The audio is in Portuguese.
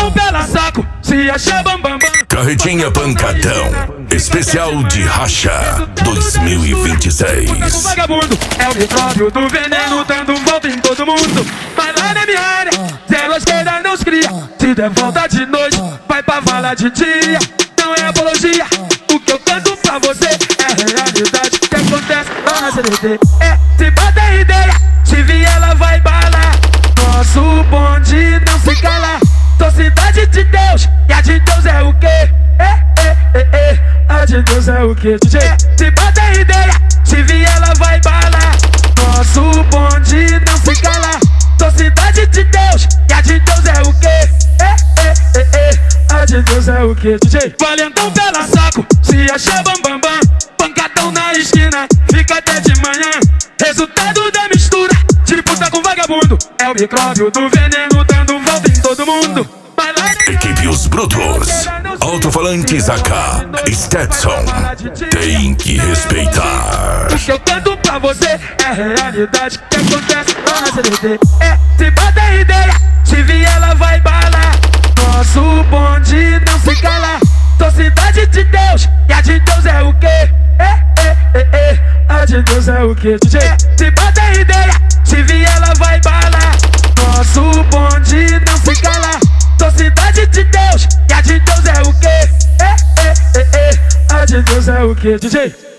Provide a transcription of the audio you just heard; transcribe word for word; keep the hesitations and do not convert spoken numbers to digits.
Valentão pela saco, se achar bambambam. Carretinha Pancadão, especial de Racha dois mil e vinte e seis. O vagabundo é o micróbio do veneno, dando volta em todo mundo. Mas lá na minha área, zero à esquerda não se cria. Se der volta de noite, vai pra vala de dia. Não é apologia, o que eu canto pra você é realidade. O que acontece lá na C D T é, se bater ideia, se vier ela vai balar. Nosso bonde não se cala. Sou cidade de Deus, e a de Deus é o quê? É, é, é, é. A de Deus é o quê, D J? Se bater ideia, se vier ela vai balar. Nosso bonde não se cala. Sou cidade de Deus, e a de Deus é o quê? É, é, é, é. A de Deus é o quê, D J? Valentão pela saco, se achar bambambam. Pancadão na esquina, fica até de manhã. Resultado da mistura, disputa com vagabundo. É o micróbio do veneno, dando volta em todo mundo. Equipe Os Brutos, alto-falantes A K, Stetson, tem que respeitar. O que eu canto pra você é realidade. O que acontece lá na C D T é, se bater ideia, se vier ela vai balar. Nosso bonde não se cala. Sou cidade de Deus, e a de Deus é o quê? É, é, é, é. A de Deus é o quê, D J? Se bater ideia, se vier ela vai balar. Nosso bonde não se cala. Sou cidade de Deus, e a de Deus é o quê? É, é, é, é. A de Deus é o quê, D J?